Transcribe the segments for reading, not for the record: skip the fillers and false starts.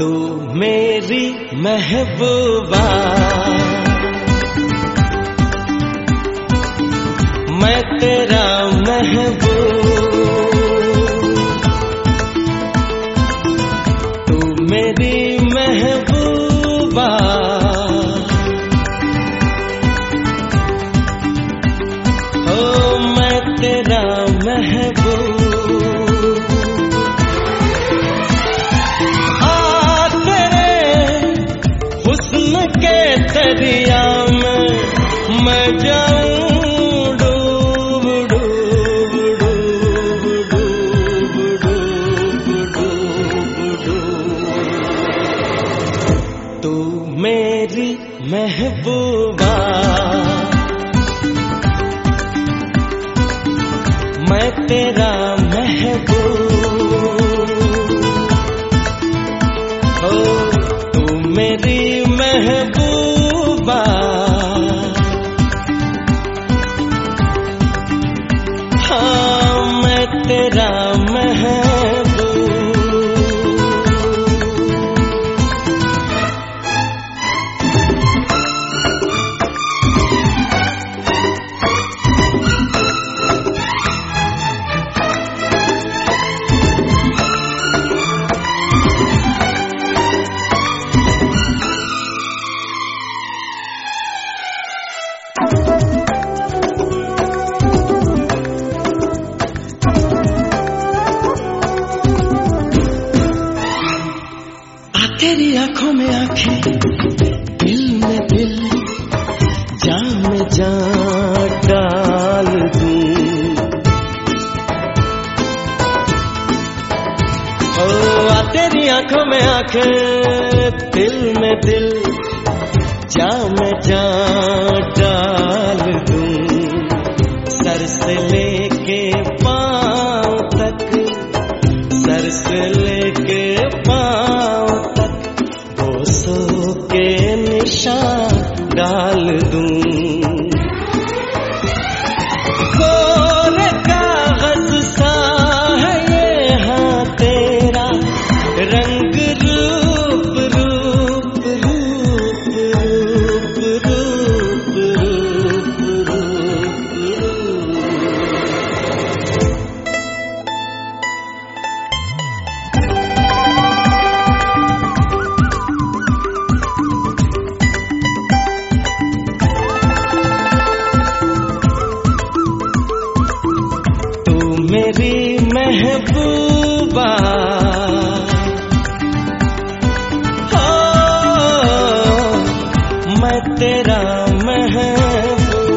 तू मेरी महबूबा, मैं तेरा महबूब, तू मेरी महबूबा, ओ मैं तेरा महबूब। दरिया में मैं जाऊं डूब डूब डूब डूब डूब डूब डूब, तू मेरी महबूबा, मैं तेरा महबूब, ओ तू मेरी महबूबा, हाँ मैं तेरा महबूब। तेरी आंखों में आंखें, दिल में दिल, जान में जान डाल दूं, ओ तेरी आंखों में आंखें, दिल में दिल, जान में जान डाल दूं, सर से लेके पांव तक, सर से लेके पांव के निशान डाल दूं, कोरे कागज सा है ये हाँ तेरा रंग रूप रूप रूप रूप रूप रूप रूप मेरी महबूबा, हो मैं तेरा महबूब।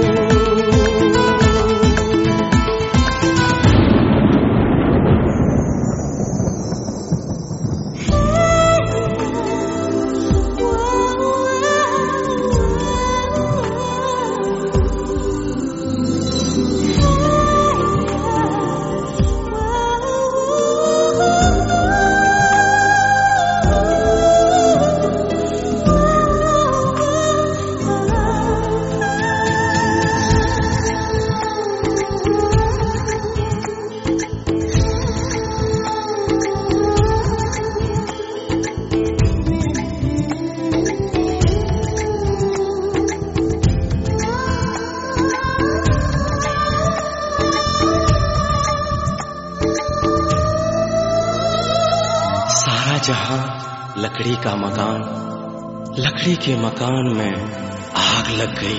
सारा जहां लकड़ी का मकान, लकड़ी के मकान में आग लग गई।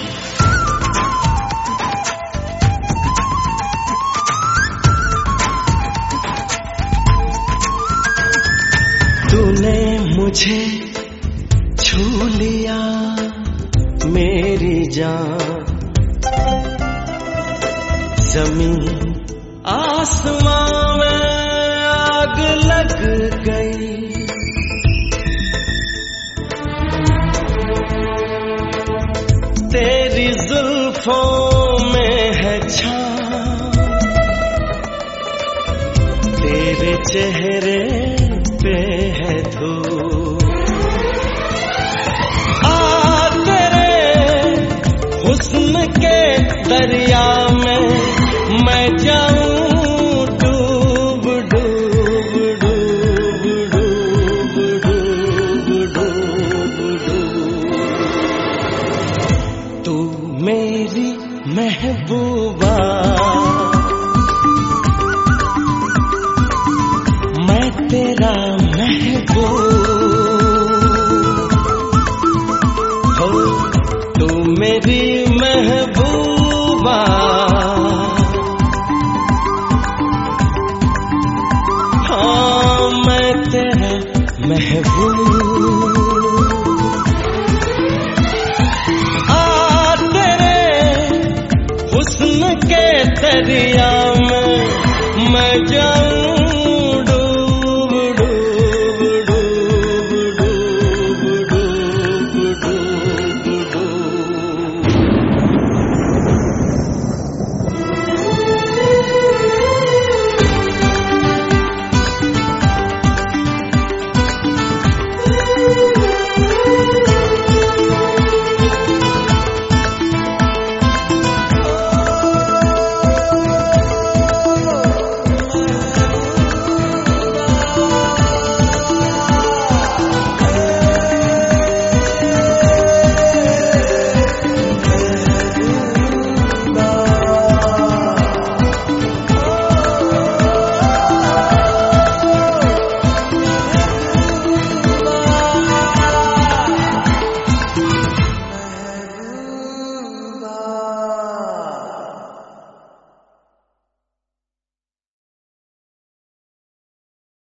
तूने मुझे छू लिया मेरी जान, जमीन आसमां में आग लग गई। तेरी जुल्फों में है छाँव, तेरे चेहरे पे है धूप, आ तेरे हुस्न के दरिया में मैं जाऊं डूब डूब डूब डूब डूब। तू मेरी महबूबा, मैं तेरा महबूब हो, तू मेरी महबूबा, हाँ मैं तेरा महबूब। हुस्न के दरिया में मैं जाऊं